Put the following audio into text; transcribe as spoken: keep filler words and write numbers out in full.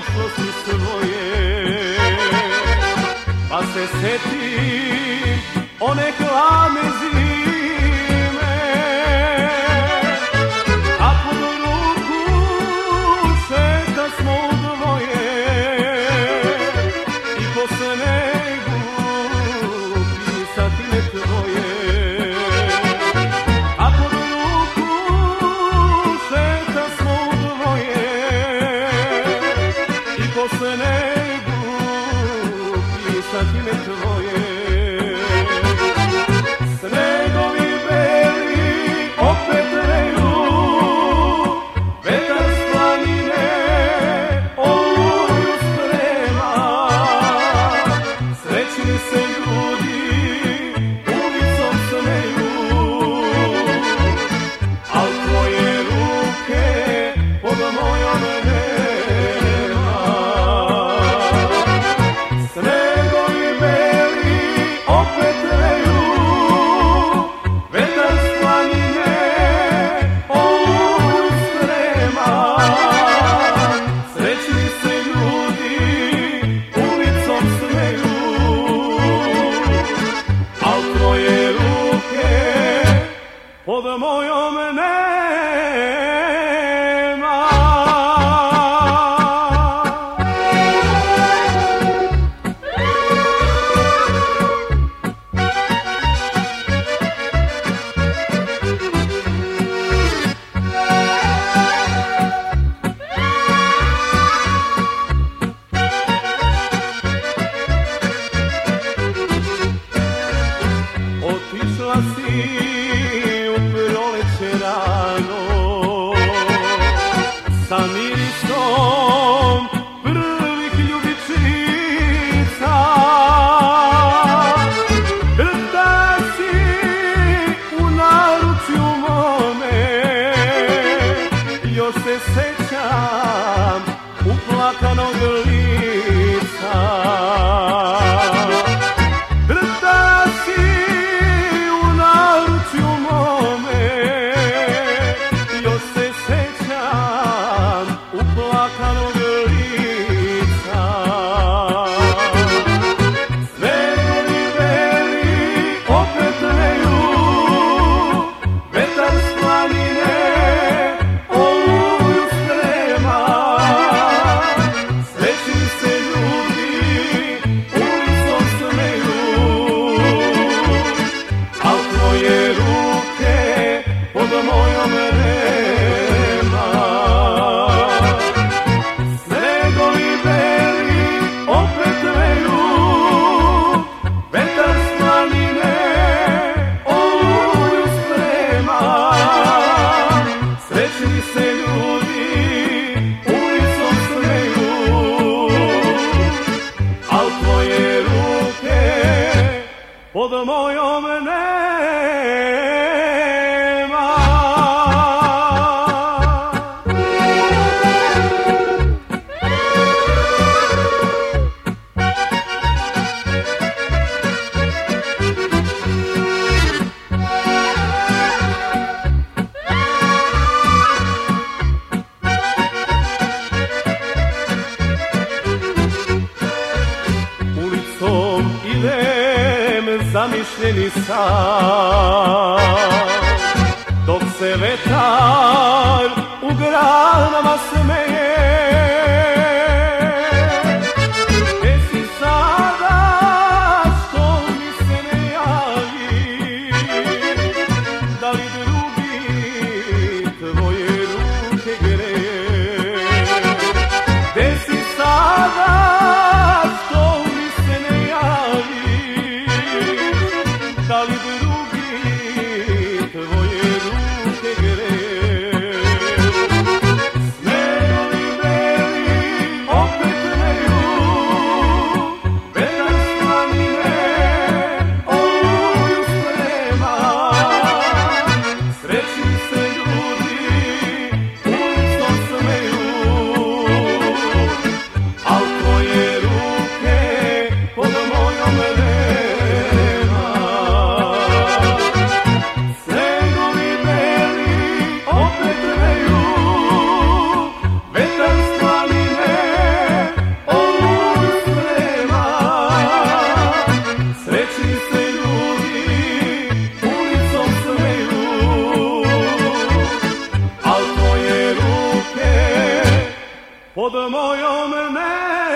prošlosti svoje. Pa se setim one hladne zime, a pod ruku šeta smo dvoje i po snegu pisatine tvoje. A pod ruku šeta smo dvoje i po snegu pisatine tvoje. Snegovi beli opet vreju, vetar s planine oluju sprema. Srećni se ljudi ulicom smeju, al tvoje ruke pod mojom nema. Snegovi beli opet vreju, vetar s planine oluju sprema. Srećni se ljudi ulicom smeju, al tvoje ruke pod mojom nema. Otišla si u proleće rano sa mirisom prvih ljubičica. Grda si u naručju mome, još se sećam uplakanog lica. Grda si u naručju mome, još se sećam uplakanog lica. Snegovi beli opet vreju, vetar s planine oluju sprema. Srećni se ljudi ulicom smeju, al tvoje ruke pod mojom nema. Snegovi beli opet vreju, vetar s planine oluju sprema. Srećni se ljudi ulicom smeju, al tvoje ruke pod mojom nema. Ulicom idem zamišljeni sam, dok se vetar u granama smeje. Gde si sada što mi se ne javi, da li drugi tvoje ruke greje? Gde si sada što mi se ne javi, da li drugi tvoje ruke greje? Snegovi pod mojom